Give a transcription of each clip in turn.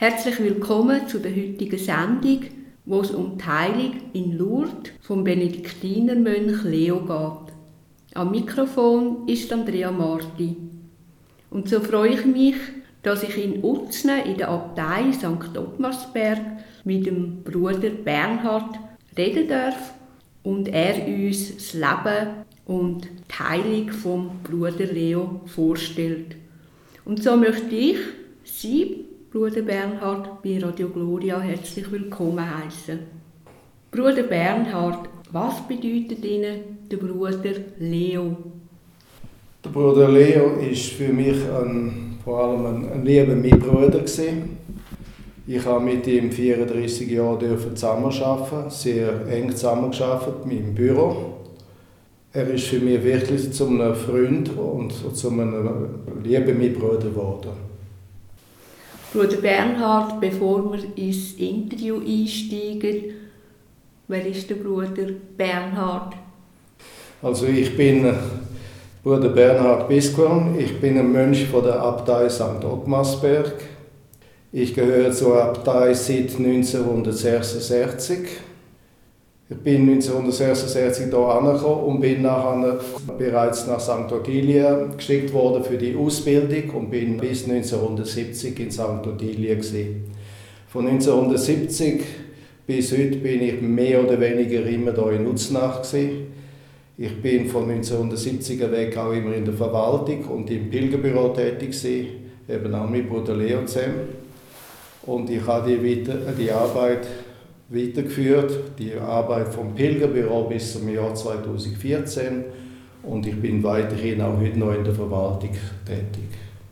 Herzlich willkommen zu der heutigen Sendung, wo es um die Heilung in Lourdes vom Benediktinermönch Leo geht. Am Mikrofon ist Andrea Marti. Und so freue ich mich, dass ich in Utzne in der Abtei St. Ottmarsberg mit dem Bruder Bernhard reden darf und er uns das Leben und die Heilung vom Bruder Leo vorstellt. Und so möchte ich Sie, Bruder Bernhard, bei Radio Gloria herzlich willkommen heißen. Bruder Bernhard, was bedeutet Ihnen der Bruder Leo? Der Bruder Leo war für mich vor allem ein lieber Mitbruder. Ich habe mit ihm 34 Jahre zusammenarbeiten, sehr eng zusammengearbeitet mit dem Büro. Er ist für mich wirklich zu einem Freund und zu einem lieben Mitbruder geworden. Bruder Bernhard, bevor wir ins Interview einsteigen, wer ist der Bruder Bernhard? Also ich bin Bruder Bernhard Bisquam, ich bin ein Mönch von der Abtei St. Ottmarsberg. Ich gehöre zur Abtei seit 1966. Ich bin 1966 hier angekommen und bin nachher bereits nach St. Ottilia geschickt worden für die Ausbildung und bin bis 1970 in St. Ottilia gewesen. Von 1970 bis heute bin ich mehr oder weniger immer hier in Uznach gewesen. Ich bin von 1970er weg auch immer in der Verwaltung und im Pilgerbüro tätig gewesen, eben auch mit Bruder Leo zusammen. Und ich habe die Arbeit weitergeführt, die Arbeit vom Pilgerbüro bis zum Jahr 2014 und ich bin weiterhin auch heute noch in der Verwaltung tätig.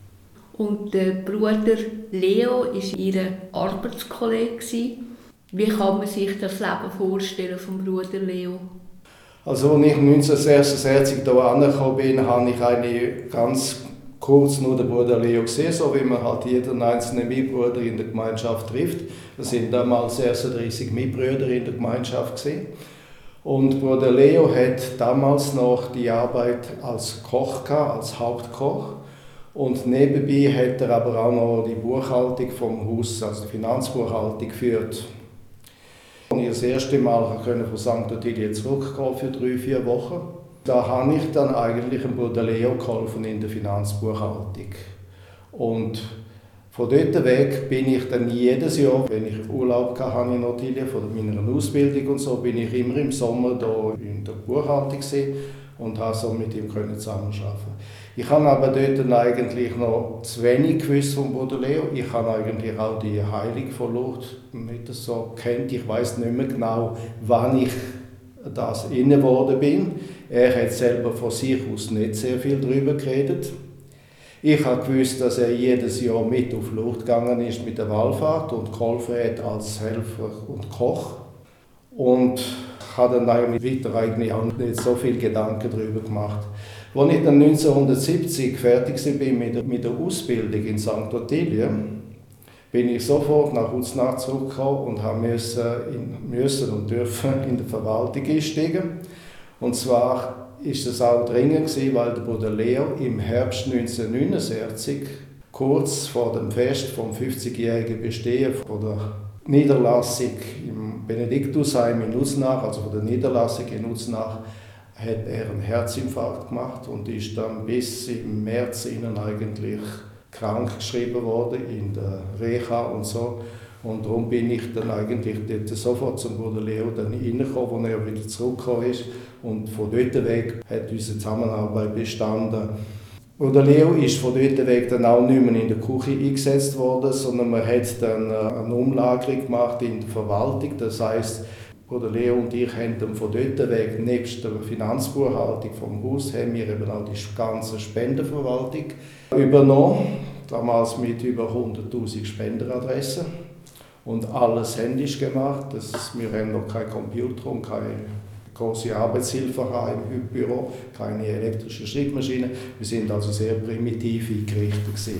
Und der Bruder Leo war Ihr Arbeitskollege. Wie kann man sich das Leben vorstellen vom Bruder Leo? Also als ich 1966 hier angekommen bin, habe ich eigentlich ganz kurz nur den Bruder Leo gesehen, so wie man halt jeden einzelnen Mitbruder in der Gemeinschaft trifft. Es sind damals 36 Mitbrüder in der Gemeinschaft gewesen. Und Bruder Leo hat damals noch die Arbeit als Koch gehabt, als Hauptkoch. Und nebenbei hat er aber auch noch die Buchhaltung vom Haus, also die Finanzbuchhaltung geführt. Und ich das erste Mal konnte von St. Ottilia zurückgehen für 3-4 Wochen. Da habe ich dann eigentlich dem Bruder Leo geholfen in der Finanzbuchhaltung. Und von dort weg bin ich dann jedes Jahr, wenn ich Urlaub hatte in Ottilia, von meiner Ausbildung und so, bin ich immer im Sommer hier in der Buchhaltung und habe so mit ihm zusammenarbeiten. Ich habe aber dort dann eigentlich noch zu wenig gewusst von Bruder Leo. Ich habe eigentlich auch die Heilung von Lourdes nicht so kennt. Ich weiß nicht mehr genau, wann ich das inne geworden bin. Er hat selber von sich aus nicht sehr viel darüber geredet. Ich habe gewusst, dass er jedes Jahr mit auf Lourdes gegangen ist mit der Wallfahrt und geholfen hat als Helfer und Koch. Und habe dann eigentlich weiter auch nicht so viel Gedanken darüber gemacht. Als ich dann 1970 fertig war mit der Ausbildung in St. Ottilia, bin ich sofort nach Uznach zurückgekommen und musste und dürfen in der Verwaltung einsteigen. Und zwar ist es auch dringend gewesen, weil der Bruder Leo im Herbst 1969, kurz vor dem Fest vom 50-jährigen Bestehen von der Niederlassung im Benediktusheim in Uznach, also von der Niederlassung in Uznach, hat er einen Herzinfarkt gemacht und ist dann bis im März eigentlich krank geschrieben worden in der Reha und so. Und darum bin ich dann eigentlich dort sofort zum Bruder Leo dann reingekommen, als er wieder zurückgekommen ist. Und von dort weg hat unsere Zusammenarbeit bestanden. Bruder Leo ist von dort weg dann auch nicht mehr in der Küche eingesetzt worden, sondern man hat dann eine Umlagerung gemacht in der Verwaltung. Das heisst, Bruder Leo und ich haben dann von dort weg, nebst der Finanzbuchhaltung vom Haus, haben wir eben auch die ganze Spendenverwaltung übernommen. Damals mit über 100'000 Spenderadressen. Und alles händisch gemacht. Wir haben noch keinen Computer und keine große Arbeitshilfe im Büro, keine elektrische Schreibmaschine. Wir sind also sehr primitiv eingerichtet.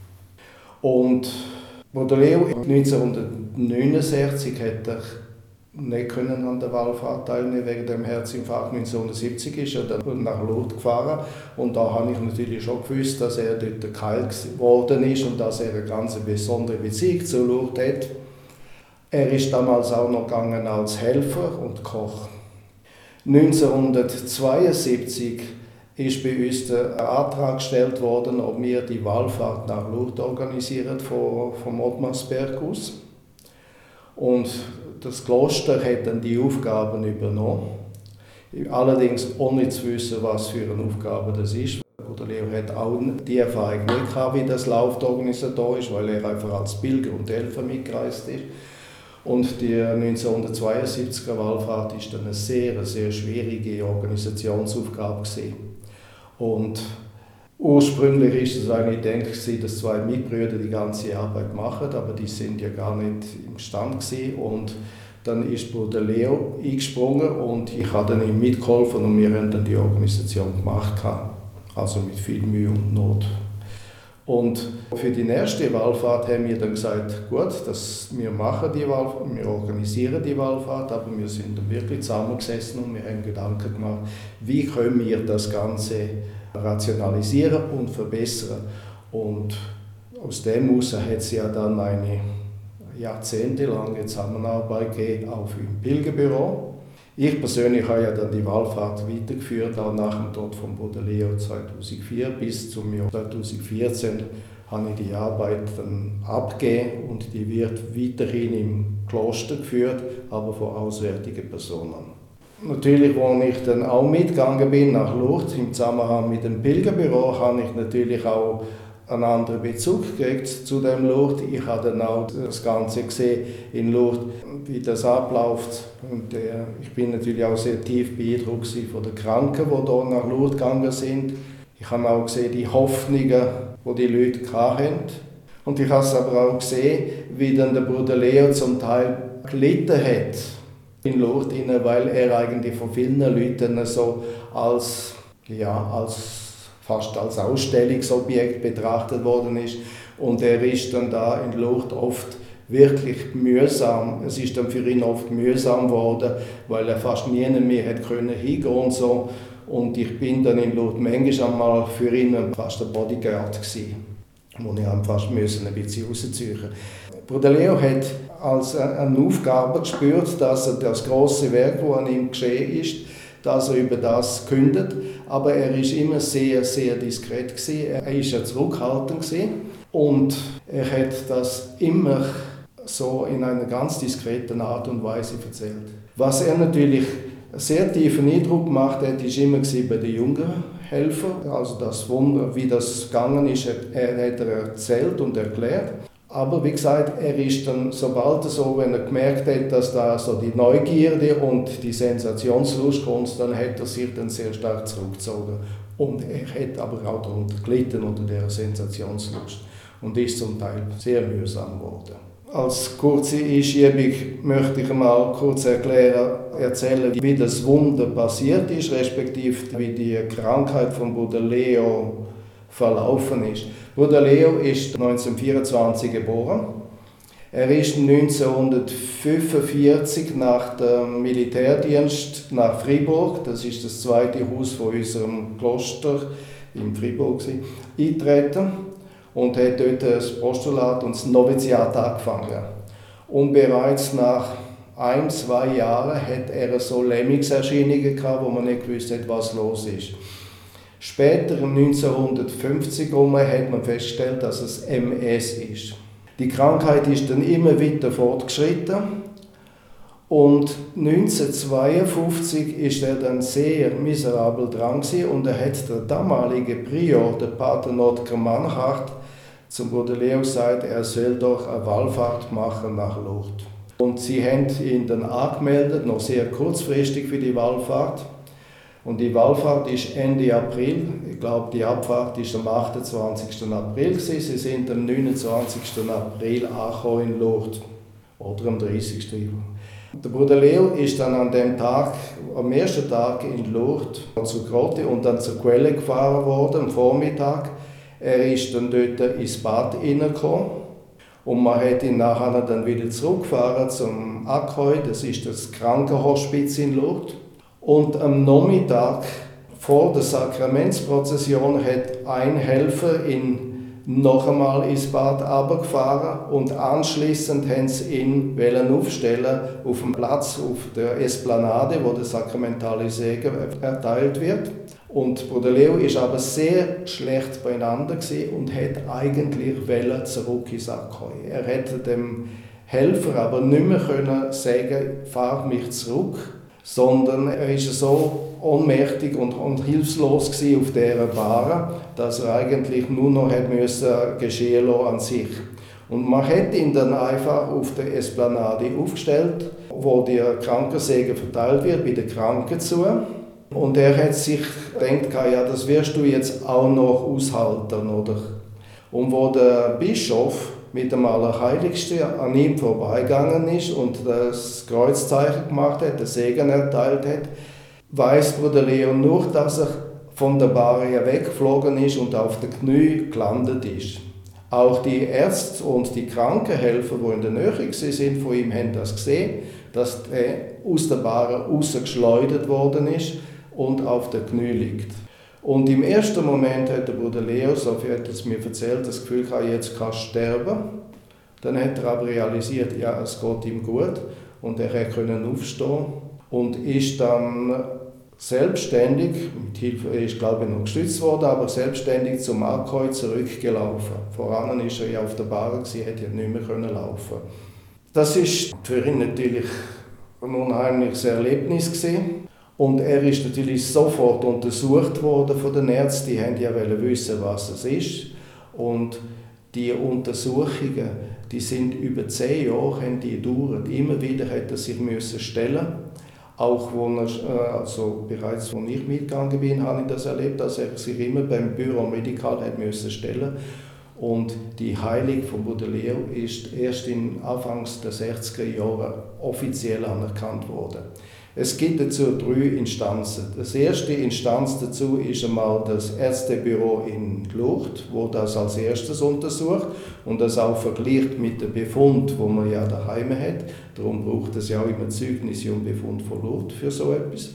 Und Bruder Leo 1969 hat er nicht können an der Wallfahrt teilnehmen wegen dem Herzinfarkt. 1970 ist er dann nach Lourdes gefahren und da habe ich natürlich schon gewusst, dass er dort geheilt geworden ist und dass er eine ganz besondere Beziehung zu Lourdes hat. Er ist damals auch noch gegangen als Helfer und Koch. 1972 ist bei uns der Antrag gestellt worden, ob wir die Wallfahrt nach Lourdes organisieren vom Ottmarsberg aus. Und das Kloster hat dann die Aufgaben übernommen. Allerdings ohne zu wissen, was für eine Aufgabe das ist. Bruder Leo hat auch die Erfahrung nicht gehabt, wie das läuft organisatorisch, weil er einfach als Pilger und Helfer mitgereist ist. Und die 1972er Wallfahrt ist dann eine sehr, sehr schwierige Organisationsaufgabe gewesen. Und ursprünglich ist es eigentlich gedacht, dass zwei Mitbrüder die ganze Arbeit machen, aber die sind ja gar nicht imstande gewesen. Und dann ist Bruder Leo eingesprungen und ich habe dann ihm mitgeholfen und wir haben dann die Organisation gemacht, also mit viel Mühe und Not. Und für die nächste Wallfahrt haben wir dann gesagt, gut, wir machen die Wallfahrt, wir organisieren die Wallfahrt, aber wir sind dann wirklich zusammengesessen und wir haben Gedanken gemacht, wie können wir das Ganze rationalisieren und verbessern. Und aus dem heraus hat es ja dann eine jahrzehntelange Zusammenarbeit gegeben, auch im Pilgerbüro. Ich persönlich habe ja dann die Wallfahrt weitergeführt, auch nach dem Tod von Bruder Leo 2004 bis zum Jahr 2014 habe ich die Arbeit dann abgegeben und die wird weiterhin im Kloster geführt, aber von auswärtigen Personen. Natürlich, als ich dann auch mitgegangen bin nach Lourdes im Zusammenhang mit dem Pilgerbüro, habe ich natürlich auch einen anderen Bezug gekriegt zu dem Lourdes. Ich habe dann auch das Ganze gesehen in Lourdes, wie das abläuft. Und ich bin natürlich auch sehr tief beeindruckt von den Kranken, die hier nach Lourdes gegangen sind. Ich habe auch gesehen, die Hoffnungen, die die Leute hatten. Und ich habe es aber auch gesehen, wie dann der Bruder Leo zum Teil gelitten hat in Lourdes, weil er eigentlich von vielen Leuten so fast als Ausstellungsobjekt betrachtet worden ist. Und er ist dann da in Lourdes oft wirklich mühsam. Es ist dann für ihn oft mühsam geworden, weil er fast nie mehr hat können hingehen und so. Und ich bin dann in Lourdes manchmal einmal für ihn fast ein Bodyguard gewesen, wo ich fast ein bisschen rausziehen musste. Bruder Leo hat als eine Aufgabe gespürt, dass er das große Werk, das an ihm geschehen ist, dass er über das kündet. Aber er war immer sehr, sehr diskret gewesen. Er war ja zurückhaltend gewesen. Und er hat das immer so in einer ganz diskreten Art und Weise erzählt. Was er natürlich einen sehr tiefen Eindruck gemacht hat, war immer bei den jungen Helfern. Also das Wunder, wie das gegangen ist, hat er erzählt und erklärt. Aber wie gesagt, er ist dann, sobald wenn er gemerkt hat, dass da so die Neugierde und die Sensationslust kommt, dann hat er sich dann sehr stark zurückgezogen. Und er hat aber auch darunter gelitten, unter dieser Sensationslust. Und ist zum Teil sehr mühsam geworden. Als kurze Einschiebung möchte ich mal kurz erzählen, wie das Wunder passiert ist, respektive wie die Krankheit von Bruder Leo verlaufen ist. Bruder Leo ist 1924 geboren. Er ist 1945 nach dem Militärdienst nach Fribourg, das ist das zweite Haus von unserem Kloster in Fribourg, eingetreten und hat dort das Postulat und das Noviziat angefangen. Und bereits nach 1-2 Jahren hat er so Lähmungserscheinungen gehabt, wo man nicht gewusst hat, was los ist. Später, 1950 hat man festgestellt, dass es MS ist. Die Krankheit ist dann immer weiter fortgeschritten und 1952 ist er dann sehr miserabel dran und er hat der damalige Prior, der Pater Notker Mannhardt, zum Bruder Leo gesagt, er soll doch eine Wallfahrt machen nach Lourdes. Und sie haben ihn dann angemeldet, noch sehr kurzfristig für die Wallfahrt. Und die Wallfahrt ist Ende April. Ich glaube, die Abfahrt ist am 28. April. Sie sind am 29. April angekommen in Lourdes. Oder am 30. Der Bruder Leo ist dann am ersten Tag in Lourdes zur Grotte und dann zur Quelle gefahren worden, am Vormittag. Er ist dann dort ins Bad hineingekommen. Und man hat ihn nachher dann wieder zurückgefahren zum Accueil, das ist das Krankenhospiz in Lourdes. Und am Nachmittag vor der Sakramentsprozession hat ein Helfer ihn noch einmal ins Bad runtergefahren und anschliessend haben sie ihn aufstellen auf dem Platz auf der Esplanade, wo der sakramentale Segen erteilt wird. Und Bruder Leo war aber sehr schlecht beieinander und hat eigentlich zurück ins Accueil. Er hätte dem Helfer aber nicht mehr sagen, fahr mich zurück, sondern er war so ohnmächtig und hilflos auf dieser Bahn, dass er eigentlich nur noch geschehen lassen an sich. Und man hat ihn dann einfach auf der Esplanade aufgestellt, wo der Krankensegen verteilt wird, bei den Kranken zu. Und er hat sich gedacht, ja, das wirst du jetzt auch noch aushalten, oder? Und wo der Bischof mit dem Allerheiligsten an ihm vorbeigegangen ist und das Kreuzzeichen gemacht hat, den Segen erteilt hat, weiss Bruder Leo nur, dass er von der Bahre weggeflogen ist und auf den Knie gelandet ist. Auch die Ärzte und die Krankenhelfer, die in der Nähe waren von ihm, haben das gesehen, dass er aus der Bahre rausgeschleudert worden ist und auf den Knie liegt. Und im ersten Moment hat der Bruder Leo, so viel hat er es mir erzählt, das Gefühl gehabt, jetzt kann er sterben. Dann hat er aber realisiert, ja, es geht ihm gut und er konnte aufstehen und ist dann selbstständig, mit Hilfe, er ist glaube ich noch gestützt worden, aber selbstständig zum Accueil zurückgelaufen. Voran war er ja auf der Bahn, hätte ja nicht mehr laufen. Das ist für ihn natürlich ein unheimliches Erlebnis gewesen. Und er ist natürlich sofort untersucht worden von den Ärzten, die wollten ja wissen, was es ist. Und die Untersuchungen, die sind über 10 Jahre gedauert. Immer wieder hat er sich stellen. Auch bereits, als ich mitgegangen bin, habe ich das erlebt, dass er sich immer beim Büro Medikal stellen. Und die Heilung von Bruder Leo ist erst Anfangs der 60er Jahre offiziell anerkannt worden. Es gibt dazu 3 Instanzen. Die erste Instanz dazu ist einmal das Ärztebüro in Lourdes, wo das als erstes untersucht und das auch vergleicht mit dem Befund, wo man ja daheim hat. Darum braucht es ja auch immer Zeugnisse und Befund von Lourdes für so etwas,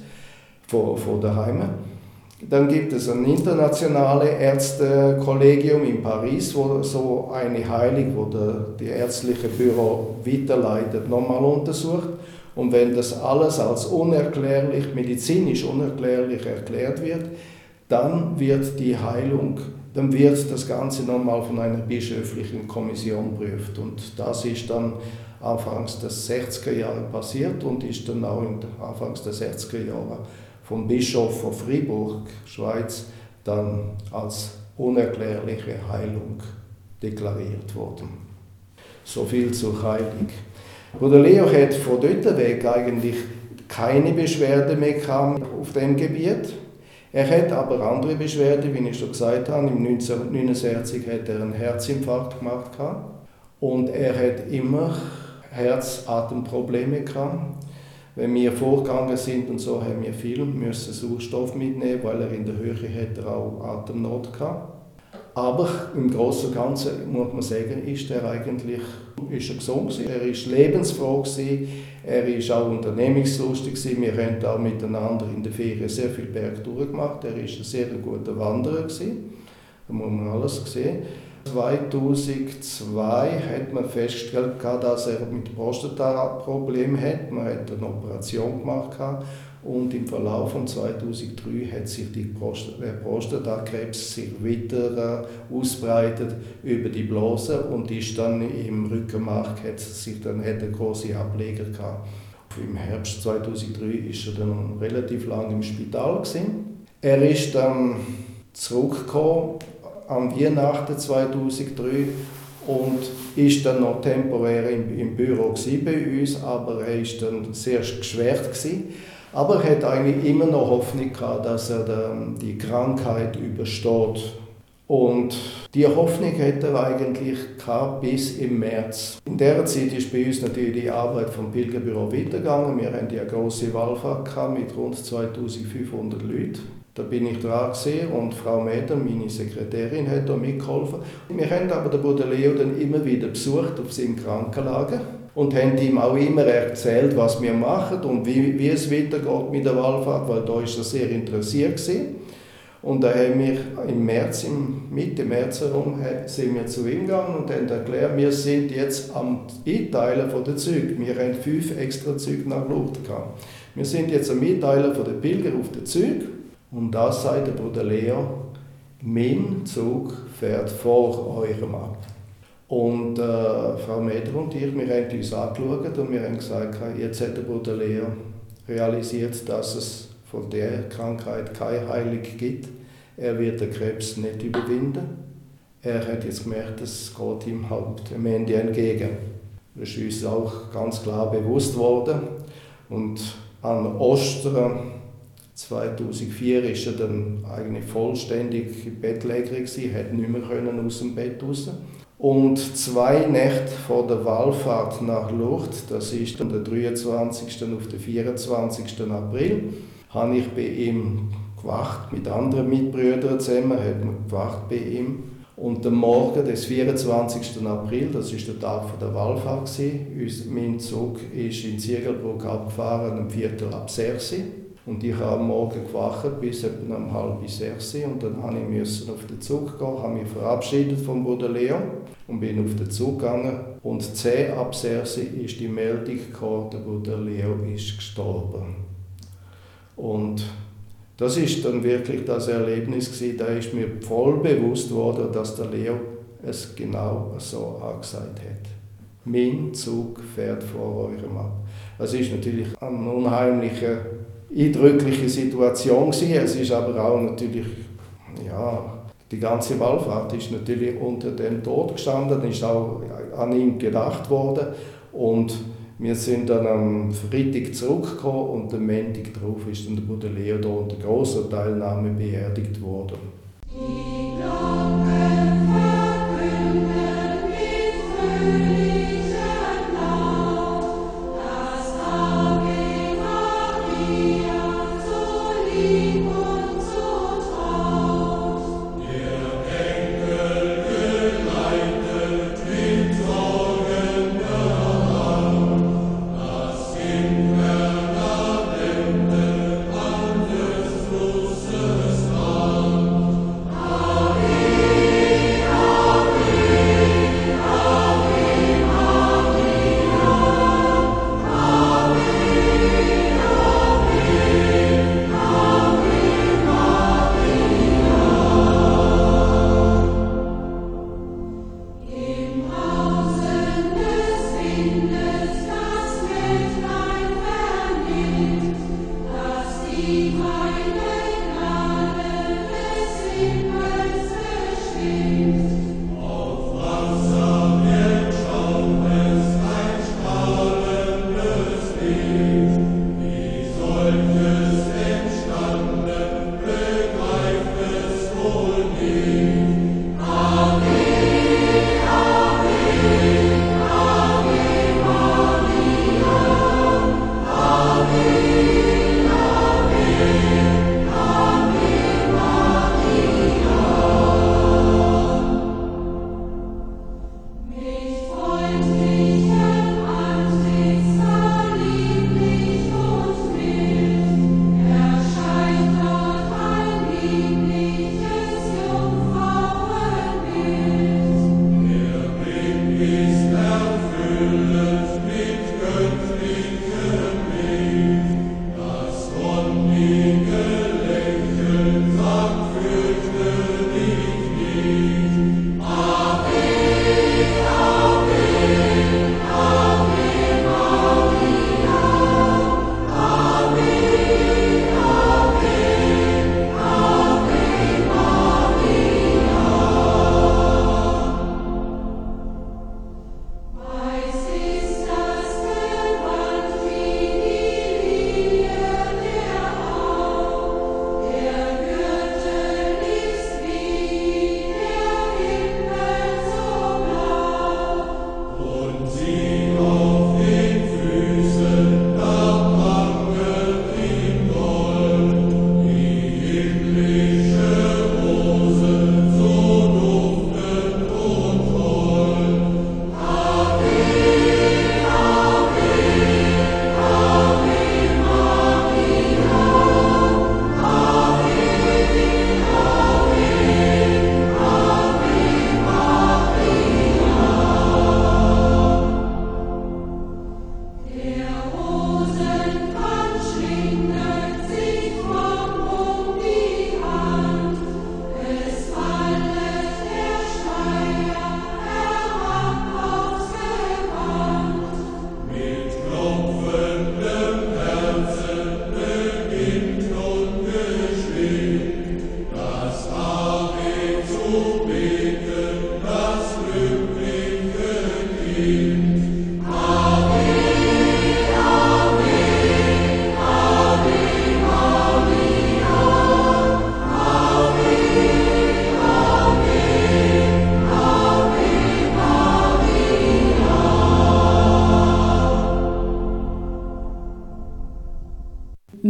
von daheim. Dann gibt es ein internationales Ärztekollegium in Paris, wo so eine Heilung, wo die ärztliche Büro weiterleitet, nochmal untersucht. Und wenn das alles als unerklärlich, medizinisch unerklärlich erklärt wird, dann wird das Ganze nochmal von einer bischöflichen Kommission geprüft. Und das ist dann anfangs der 60er Jahre passiert und ist dann auch anfangs der 60er Jahre vom Bischof von Fribourg, Schweiz, dann als unerklärliche Heilung deklariert worden. So viel zur Heilung. Bruder Leo hat von dort weg eigentlich keine Beschwerden mehr auf dem Gebiet. Er hat aber andere Beschwerden, wie ich schon gesagt habe. Im 1969 hat er einen Herzinfarkt gemacht und er hat immer Herz-Atemprobleme gehabt. Wenn wir vorgegangen sind und so, haben wir viel Sauerstoff mitnehmen, weil er in der Höhe hat auch Atemnot gehabt. Aber im Großen und Ganzen muss man sagen, ist er gesund gewesen. Er war lebensfroh gewesen. Er war auch unternehmungslustig gewesen. Wir haben auch miteinander in der Ferien sehr viel Bergtouren gemacht. Er war ein sehr guter Wanderer gewesen. Da muss man alles sehen. 2002 hat man festgestellt, dass er mit Prostata-Problemen hat. Man hat eine Operation gemacht und im Verlauf von 2003 hat sich der Prostatakrebs weiter ausbreitet über die Blase und ist dann im Rückenmark hat er große Ableger gehabt. Im Herbst 2003 ist er dann relativ lange im Spital gewesen. Er ist dann zurückgekommen am Weihnachten 2003 und ist dann noch temporär im Büro bei uns, aber er war dann sehr geschwächt gewesen. Aber er hat eigentlich immer noch Hoffnung gehabt, dass er die Krankheit übersteht. Und die Hoffnung hat er eigentlich gehabt bis im März. In dieser Zeit ist bei uns natürlich die Arbeit vom Pilgerbüro weitergegangen. Wir hatten ja eine grosse Wallfahrt mit rund 2500 Leuten. Da bin ich dran und Frau Meder, meine Sekretärin, hat da mitgeholfen. Wir haben aber den Bruder Leo dann immer wieder besucht auf seinem Krankenlager und haben ihm auch immer erzählt, was wir machen und wie es weitergeht mit der Wallfahrt, weil da ist er sehr interessiert gewesen. Und da haben wir im März, Mitte März herum, sind wir zu ihm gegangen und haben erklärt, wir sind jetzt am Einteilen der Züge. Wir haben 5 extra Züge nach Lourdes gehabt. Wir sind jetzt am Einteilen der Pilger auf den Zügen. Und da sagt der Bruder Leo, mein Zug fährt vor eurem ab. Und Frau Meder und ich, wir haben uns angeschaut und wir haben gesagt, jetzt hat der Bruder Leo realisiert, dass es von der Krankheit keine Heilung gibt. Er wird den Krebs nicht überwinden. Er hat jetzt gemerkt, es geht ihm halt am Ende entgegen. Das ist uns auch ganz klar bewusst worden. Und an Ostern 2004 war er dann eigentlich vollständig bettlägerig, hat nicht mehr aus dem Bett raus. Und 2 Nächte vor der Wallfahrt nach Lourdes, das ist dann der 23. auf den 24. April, habe ich bei ihm gewacht, mit anderen Mitbrüdern zusammen, hat man gewacht bei ihm. Und am Morgen des 24. April, das war der Tag der Wallfahrt, mein Zug ist in Ziegelbrück abgefahren, um 5:45. Und ich habe am Morgen gewacht bis etwa um 5:30 und dann musste ich auf den Zug gehen, habe mich verabschiedet vom Bruder Leo und bin auf den Zug gegangen. Und 5:10 ist die Meldung gekommen, der Bruder Leo ist gestorben. Und das ist dann wirklich das Erlebnis gewesen, da ist mir voll bewusst worden, dass der Leo es genau so angesagt hat. Mein Zug fährt vor eurem ab. Es ist natürlich eine unheimliche, eindrückliche Situation gewesen. Es ist aber auch natürlich, die ganze Wallfahrt ist natürlich unter dem Tod gestanden, ist auch an ihn gedacht worden und wir sind dann am Freitag zurückgekommen und am Montag darauf ist dann der Bruder Leo da unter grosser Teilnahme beerdigt worden.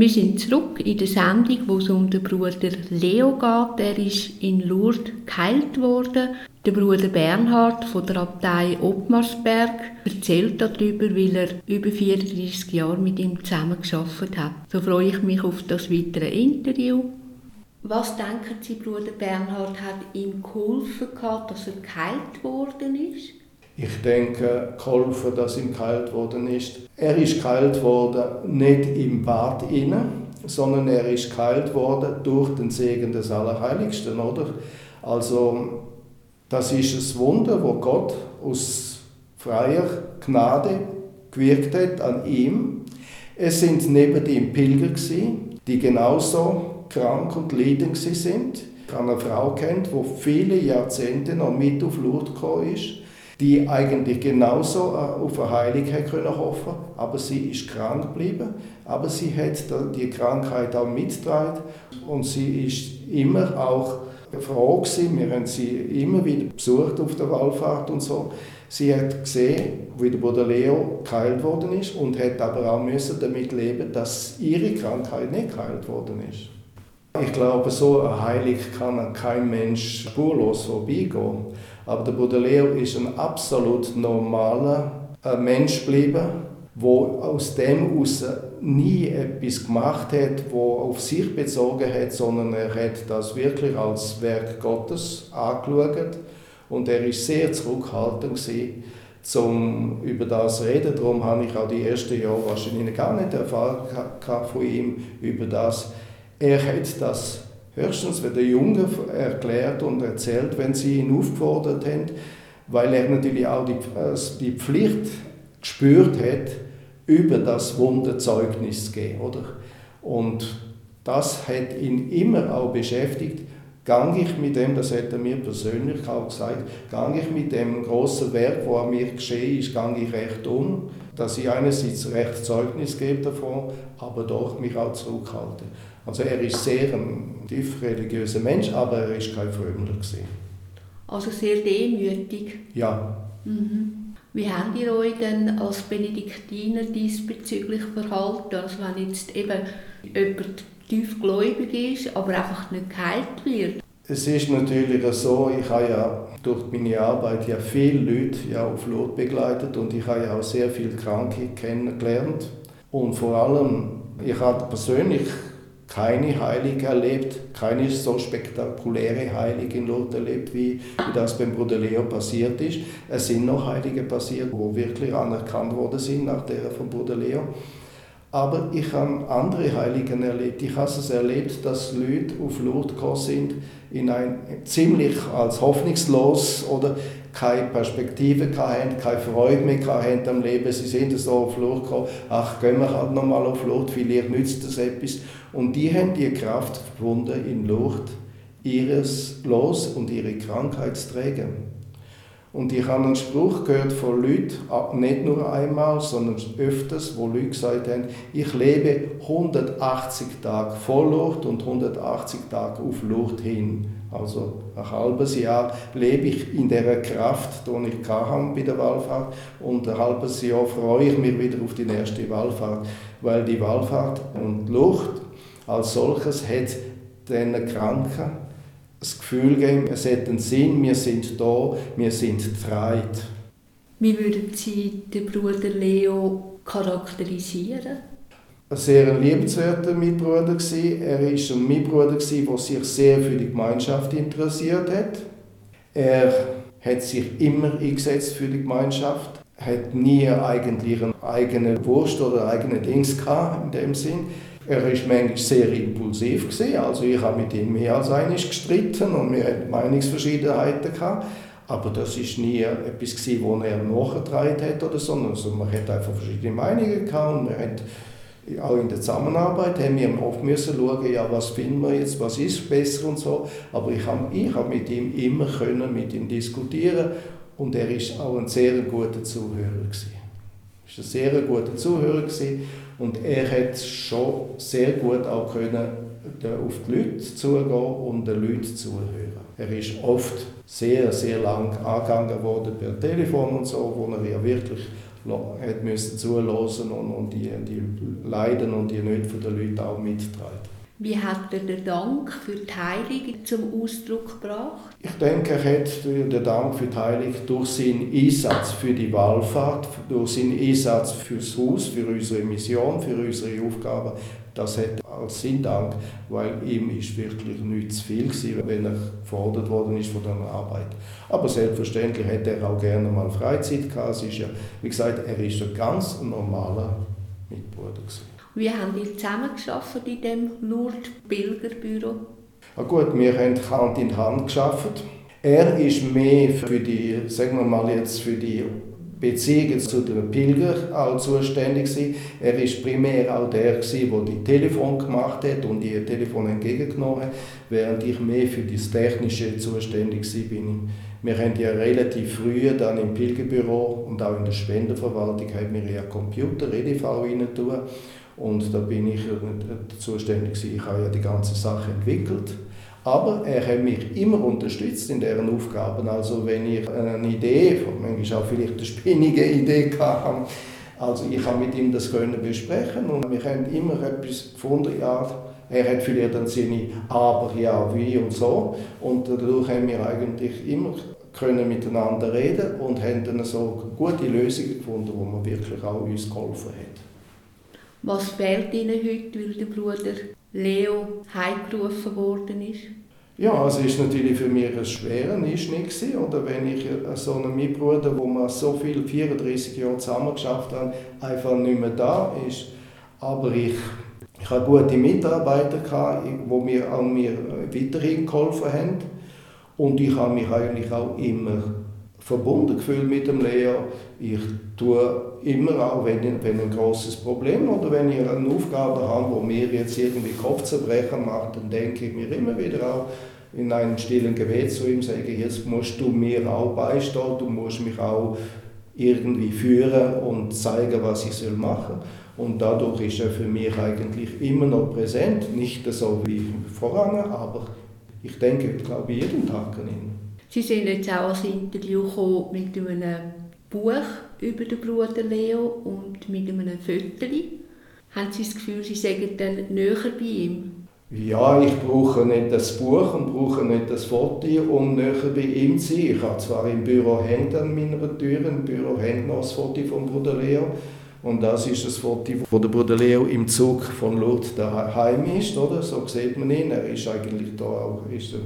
Wir sind zurück in der Sendung, wo es um den Bruder Leo geht. Er ist in Lourdes geheilt worden. Der Bruder Bernhard von der Abtei Ottmarsberg erzählt darüber, weil er über 34 Jahre mit ihm zusammengearbeitet hat. So freue ich mich auf das weitere Interview. Was denken Sie, Bruder Bernhard, hat ihm geholfen, dass er geheilt worden ist? Ich denke, geholfen, dass ihm geheilt worden ist. Er ist geheilt worden nicht im Bad innen, sondern er ist geheilt worden durch den Segen des Allerheiligsten, oder? Also, das ist ein Wunder, wo Gott aus freier Gnade gewirkt hat an ihm. Es sind neben ihm Pilger gewesen, die genauso krank und leidend sind. Ich habe eine Frau kennt, die viele Jahrzehnte noch mit auf Lourdes gekommen ist, die eigentlich genauso auf eine Heilung hoffen konnte, aber sie ist krank geblieben. Aber sie hat die Krankheit auch mitgetragen und sie ist immer auch froh gewesen. Wir haben sie immer wieder besucht auf der Wallfahrt und so. Sie hat gesehen, wie der Bruder Leo geheilt worden ist und hat aber auch müssen damit leben, dass ihre Krankheit nicht geheilt worden ist. Ich glaube, so eine Heilung kann kein Mensch spurlos vorbeigehen. Aber der Bruder Leo ist ein absolut normaler Mensch geblieben, der aus dem heraus nie etwas gemacht hat, das auf sich bezogen hat, sondern er hat das wirklich als Werk Gottes angeschaut. Und er war sehr zurückhaltend um über das zu reden. Darum habe ich auch die ersten Jahre wahrscheinlich gar nicht erfahren von ihm über das. Er hat das höchstens wenn der Junge erklärt und erzählt, wenn sie ihn aufgefordert haben, weil er natürlich auch die Pflicht gespürt hat, über das Wunderzeugnis zu gehen. Oder? Und das hat ihn immer auch beschäftigt. Gang ich mit dem, das hat er mir persönlich auch gesagt, gang ich mit dem grossen Werk, das an mir geschehen ist, gang ich recht um, dass ich einerseits recht Zeugnis gebe davon, aber doch mich auch zurückhalte. Also er ist sehr ein tief religiöser Mensch, aber er ist kein Frömmler gewesen. Also sehr demütig. Ja. Mhm. Wie habt ihr euch denn als Benediktiner diesbezüglich verhalten? Also wenn jetzt eben jemand tiefgläubig ist, aber einfach nicht geheilt wird? Es ist natürlich so, ich habe ja durch meine Arbeit ja viele Leute auf Lourdes begleitet und ich habe ja auch sehr viele Kranke kennengelernt. Und vor allem, ich habe persönlich keine Heilung erlebt, keine so spektakuläre Heilung in Lourdes erlebt, wie das beim Bruder Leo passiert ist. Es sind noch Heilige passiert, die wirklich anerkannt worden sind nach der von Bruder Leo. Aber ich habe andere Heiligen erlebt. Ich habe es erlebt, dass Leute auf Lourdes gekommen sind, in ein ziemlich als hoffnungslos oder keine Perspektive hatten, keine Freude mehr hatten am Leben. Sie sind so auf Lourdes gekommen, ach, gehen wir halt nochmal auf Lourdes, vielleicht nützt das etwas. Und die haben die Kraft gefunden, in Lourdes ihres Los und ihre Krankheit zu tragen. Und ich habe einen Spruch gehört von Leuten, nicht nur einmal, sondern öfters, wo Leute gesagt haben, ich lebe 180 Tage vor Lourdes und 180 Tage auf Lourdes hin. Also ein halbes Jahr lebe ich in dieser Kraft, die ich hatte bei der Wallfahrt, und ein halbes Jahr freue ich mich wieder auf die nächste Wallfahrt, weil die Wallfahrt und Lourdes als solches hat den Kranken das Gefühl geben, es hat einen Sinn, wir sind da, wir sind getragen. Wie würden Sie den Bruder Leo charakterisieren? Ein sehr liebenswerter Mitbruder war. Er war ein Mitbruder, der sich sehr für die Gemeinschaft interessiert hat. Er hat sich immer eingesetzt für die Gemeinschaft. Er hat nie eigentlich einen eigenen Wurst oder eigenen Dings gehabt, in dem Sinn. Er war manchmal sehr impulsiv, also ich habe mit ihm mehr als einmal gestritten und wir hatten Meinungsverschiedenheiten gehabt. Aber das war nie etwas, das er nachgetragen hat oder so. Also man hat einfach verschiedene Meinungen gehabt und wir haben auch in der Zusammenarbeit haben wir oft müssen schauen, ja, was finden wir jetzt, was ist besser und so. Aber ich habe mit ihm immer mit ihm diskutieren und er war auch ein sehr guter Zuhörer gewesen. Er war ein sehr guter Zuhörer gewesen. Und er hat schon sehr gut auch können, auf die Leute zugehen und den Leuten zuhören. Er ist oft sehr, sehr lang angegangen worden per Telefon und so, wo er ja wirklich hat müssen zuhören und die Leiden und die Nöte der Leute auch mittragen. Wie hat er den Dank für die Heilung zum Ausdruck gebracht? Ich denke, er hat den Dank für die Heilung durch seinen Einsatz für die Wallfahrt, durch seinen Einsatz fürs Haus, für unsere Mission, für unsere Aufgaben. Das hat als sein Dank, weil ihm ist wirklich nicht zu viel gewesen, wenn er gefordert worden ist von der Arbeit. Aber selbstverständlich hätte er auch gerne mal Freizeit gehabt. Es ist ja, wie gesagt, er ist ein ganz normaler Mitbruder gewesen. Wie haben die zusammengearbeitet in diesem Lourdes-Pilgerbüro? Ja gut, wir haben Hand in Hand gearbeitet. Er ist mehr für die, sagen wir mal jetzt, für die Beziehungen zu den Pilgern auch zuständig gewesen. Er war primär auch der gewesen, der die Telefon gemacht hat und die Telefon entgegengenommen hat, während ich mehr für das Technische zuständig bin. Wir haben ja relativ früh dann im Pilgerbüro und auch in der Spendenverwaltung haben wir ja Computer, EDV rein tun. Und da bin ich zuständig gewesen. Ich habe ja die ganze Sache entwickelt. Aber er hat mich immer unterstützt in deren Aufgaben. Also wenn ich eine Idee, manchmal auch vielleicht eine spinnige Idee hatte, also ich habe mit ihm das besprechen und wir haben immer etwas gefunden, ja, er hat vielleicht dann seine Aber, ja, wie und so. Und dadurch haben wir eigentlich immer können miteinander reden und haben dann so gute Lösungen gefunden, wo man wirklich auch uns geholfen hat. Was fehlt Ihnen heute, weil der Bruder Leo heimgerufen worden ist? Ja, es ist natürlich für mich ein schwerer Einschnitt gewesen, oder wenn ich so einen Mitbruder, wo wir so viel 34 Jahre zusammen geschafft haben, einfach nicht mehr da ist. Aber ich hatte gute Mitarbeiter, die mir weiterhin geholfen haben. Und ich habe mich eigentlich auch immer verbunden gefühlt mit dem Leo. Ich tue immer auch, wenn ein grosses Problem oder wenn ich eine Aufgabe habe, wo mir jetzt irgendwie Kopfzerbrechen macht, dann denke ich mir immer wieder auch in einem stillen Gebet zu ihm, sage, jetzt musst du mir auch beistehen, du musst mich auch irgendwie führen und zeigen, was ich machen soll. Und dadurch ist er für mich eigentlich immer noch präsent, nicht so wie voran, aber ich denke, glaube ich, jeden Tag an ihn. Sie sind jetzt auch als Interview gekommen mit einem Buch über den Bruder Leo und mit einem Föteli. Haben Sie das Gefühl, Sie seien dann näher bei ihm? Ja, ich brauche nicht das Buch und brauche nicht das Foto, um näher bei ihm zu sein. Ich habe zwar im Büro hängt an meiner Tür, im Büro hängt noch das Foto von Bruder Leo. Und das ist das Foto, wo der Bruder Leo im Zug von Lourdes daheim ist, oder? So sieht man ihn. Er ist eigentlich da auch,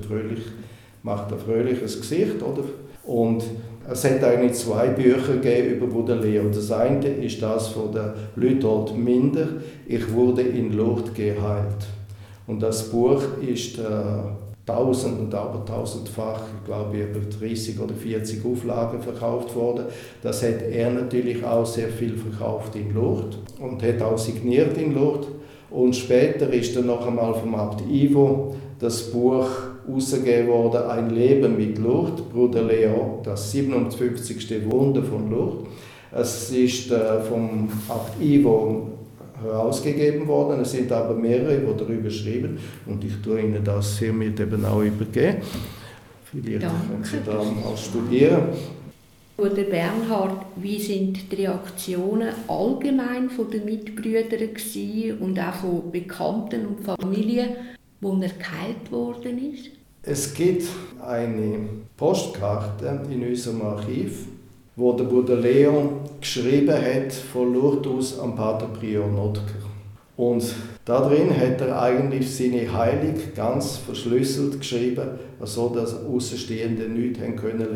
macht ein fröhliches Gesicht, oder? Und es hat eigentlich 2 Bücher gegeben über Bruder Leo. Das eine ist das von der Lüthold Minder, «Ich wurde in Lourdes geheilt». Und das Buch ist tausend- und abertausendfach, ich glaube, über 30 oder 40 Auflagen verkauft worden. Das hat er natürlich auch sehr viel verkauft in Lourdes und hat auch signiert in Lourdes. Und später ist dann noch einmal vom Abt Ivo das Buch herausgegeben worden, «Ein Leben mit Lourdes», Bruder Leo, das 57. Wunder von Lourdes. Es ist vom Abt Ivo herausgegeben worden, es sind aber mehrere, die darüber schreiben und ich tue Ihnen das hiermit eben auch übergeben. Vielleicht können Sie da mal studieren. Bruder Bernhard, wie sind die Reaktionen allgemein von den Mitbrüdern und auch von Bekannten und Familien, wo er geheilt worden ist? Es gibt eine Postkarte in unserem Archiv, wo der Bruder Leo geschrieben hat von Lourdes aus am Pater Prior Notker. Und da drin hat er eigentlich seine Heilung ganz verschlüsselt geschrieben, so dass Außenstehende nichts lesen können.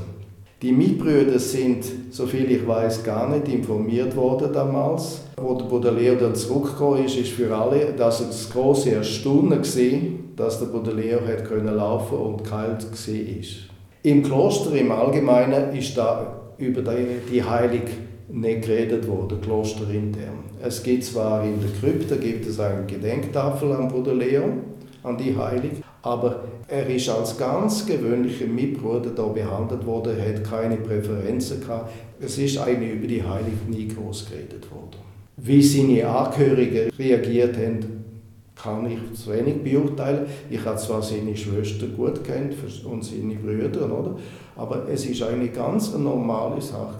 Die Mitbrüder sind, soviel ich weiß, gar nicht informiert worden damals. Wo der Bruder Leo dann zurückgekommen ist für alle das große Erstaunen gewesen, dass der Bruder Leo hat können laufen und geheilt war. Im Kloster im Allgemeinen ist da über die Heilung nicht geredet worden, klosterintern. Es gibt zwar in der Krypta eine Gedenktafel an Bruder Leo, an die Heilung, aber er ist als ganz gewöhnlicher Mitbruder da behandelt worden, hat keine Präferenzen gehabt. Es ist eigentlich über die Heilung nie groß geredet worden. Wie seine Angehörigen reagiert haben, kann ich zu wenig beurteilen. Ich habe zwar seine Schwester gut kennt und seine Brüder, oder? Aber es ist eine ganz normale Sache.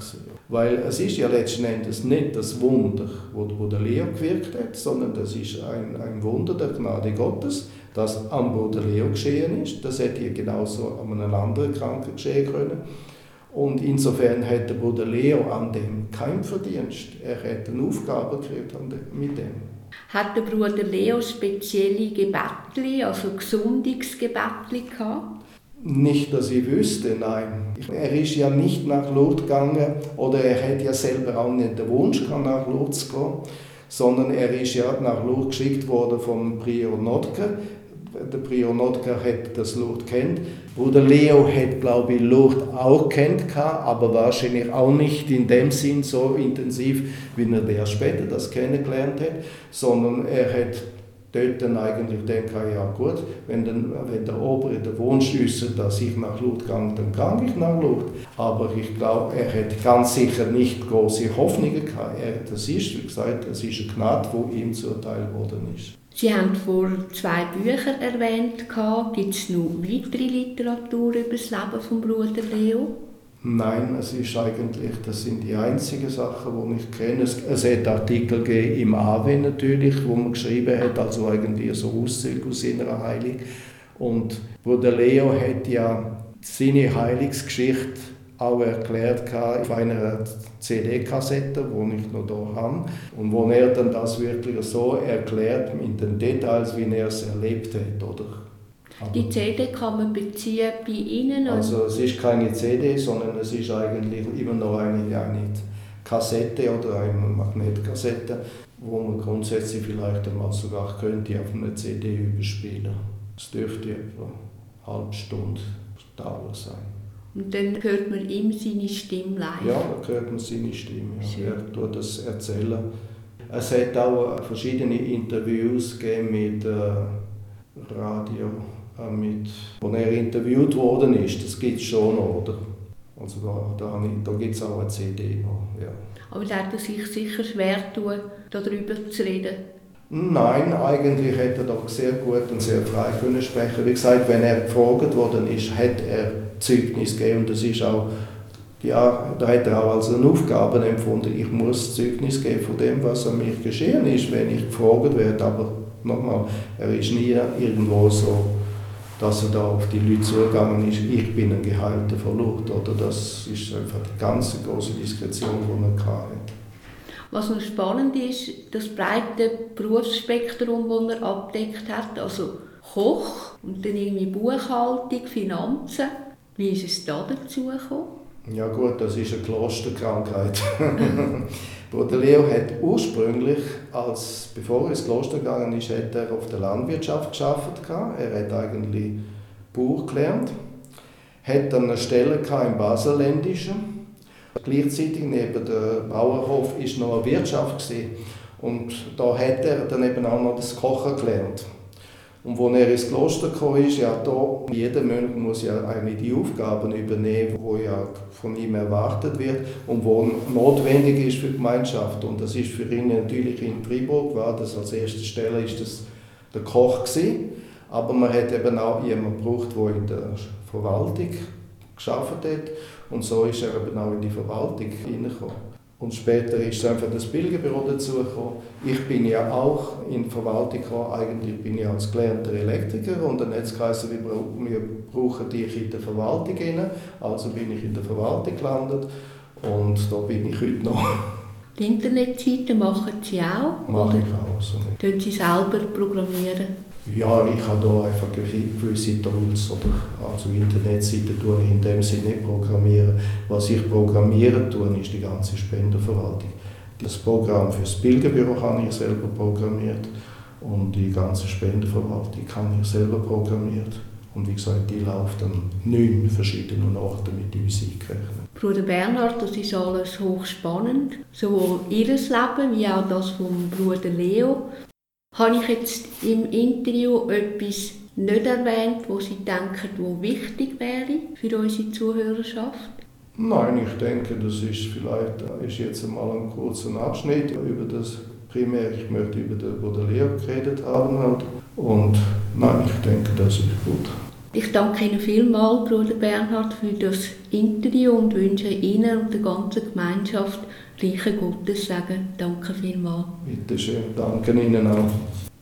Weil es ist ja letzten Endes nicht das Wunder, wo der Leo gewirkt hat, sondern das ist ein Wunder der Gnade Gottes, das am Bruder Leo geschehen ist. Das hätte ja genauso an einem anderen Kranken geschehen können. Und insofern hat der Bruder Leo an dem keinen Verdienst. Er hat eine Aufgabe gekriegt mit dem. Hat der Bruder Leo spezielle Gebetli, also Gesundungsgebetli gehabt? Nicht, dass ich wüsste, nein. Er ist ja nicht nach Lourdes gegangen oder er hat ja selber auch nicht den Wunsch gehabt, nach Lourdes zu gehen, sondern er ist ja nach Lourdes geschickt worden vom Prior Notker. Der Prior Notker hat das Lourdes kennt. Bruder Leo hat, glaube ich, Lourdes auch kennt, aber wahrscheinlich auch nicht in dem Sinn so intensiv, wie er der später das kennengelernt hat, sondern er hat dort dann eigentlich denke ich, ja gut, wenn der Obere den Wunsch äußert, dass ich nach Lourdes gehe, dann gehe ich nach Lourdes. Aber ich glaube, er hat ganz sicher nicht große Hoffnungen gehabt. Das ist, wie gesagt, es ist eine Gnade, die ihm zuteil worden ist. Sie haben vor 2 Büchern erwähnt. Gibt es noch weitere Literatur über das Leben von Bruder Leo? Nein, das sind die einzigen Sachen, die ich kenne. Es hat Artikel gegeben im AW natürlich, wo man geschrieben hat, also eigentlich so Auszüge aus seiner Heilung. Und Bruder Leo hat ja seine Heilungsgeschichte auch erklärt auf einer CD-Kassette, die ich noch hier habe. Und wo er dann das wirklich so erklärt, in den Details, wie er es erlebt hat, oder? Die CD kann man beziehen bei Ihnen? Also es ist keine CD, sondern es ist eigentlich immer noch eine Kassette oder eine Magnetkassette, wo man grundsätzlich vielleicht einmal sogar könnte auf einer CD überspielen. Es dürfte etwa eine halbe Stunde Dauer sein. Und dann hört man ihm seine Stimme live? Ja, dann hört man seine Stimme. Ja. Er tut das erzählen. Es hat auch verschiedene Interviews gegeben mit Radio, wo er interviewt worden ist. Das gibt es schon noch, oder? Also da gibt es auch eine CD noch, ja. Aber da hat er sich sicher schwer getan, darüber zu reden? Nein, eigentlich hätte er doch sehr gut und sehr frei können sprechen. Wie gesagt, wenn er gefragt worden ist, hat er Zeugnis gegeben. Und das ist auch, ja, da hat er auch als eine Aufgabe empfunden, ich muss Zeugnis geben von dem, was an mir geschehen ist, wenn ich gefragt werde. Aber nochmal, er ist nie irgendwo so, dass er da auf die Leute zugegangen ist, ich bin ein Geheilter von Lourdes. Oder das ist einfach die ganz große Diskretion, die er hatte. Was noch spannend ist, das breite Berufsspektrum, das er abdeckt hat, also Koch und dann irgendwie Buchhaltung, Finanzen. Wie ist es da dazu gekommen? Ja gut, das ist eine Klosterkrankheit. Bruder Leo hat ursprünglich, bevor er ins Kloster gegangen ist, hat er auf der Landwirtschaft gearbeitet. Er hat eigentlich Bauer gelernt, hat dann eine Stelle im Baselländischen. Gleichzeitig neben dem Bauernhof war noch eine Wirtschaft. Und da hat er dann eben auch noch das Kochen gelernt. Und als er ins Kloster kam, ja, jeder Mönch muss ja eigentlich die Aufgaben übernehmen, die ja von ihm erwartet wird und die notwendig ist für die Gemeinschaft. Und das ist für ihn natürlich in Fribourg, war das als erste Stelle ist das der Koch gewesen. Aber man hat eben auch jemanden gebraucht, der in der Verwaltung gearbeitet hat. Und so ist er eben auch in die Verwaltung hineingekommen. Und später ist einfach das Pilgerbüro dazugekommen. Ich bin ja auch in die Verwaltung gekommen. Eigentlich bin ich als gelernter Elektriker. Und dann hat es geheißen, wir brauchen dich in der Verwaltung rein. Also bin ich in der Verwaltung gelandet. Und da bin ich heute noch. Die Internetseiten machen Sie auch? Mache ich auch. So können Sie selber programmieren? Ja, ich habe hier einfach gewisse Tools. Also Internetseiten tue ich in dem Sinne nicht programmieren. Was ich programmieren tue, ist die ganze Spendenverwaltung. Das Programm für das Pilgerbüro habe ich selber programmiert und die ganze Spendenverwaltung habe ich selber programmiert. Und wie gesagt, die läuft an 9 verschiedenen Orten mit uns eingerechnet. Bruder Bernhard, das ist alles hochspannend, sowohl Ihr Leben wie auch das von Bruder Leo. Habe ich jetzt im Interview etwas nicht erwähnt, wo Sie denken, wo wichtig wäre für unsere Zuhörerschaft? Nein, ich denke, das ist jetzt einmal ein kurzer Abschnitt über das primär. Ich möchte über den Bruder Leo geredet haben. Und nein, ich denke, das ist gut. Ich danke Ihnen vielmals, Bruder Bernhard, für das Interview und wünsche Ihnen und der ganzen Gemeinschaft reichen Gottessegen. Danke vielmals. Bitte schön, danke Ihnen auch.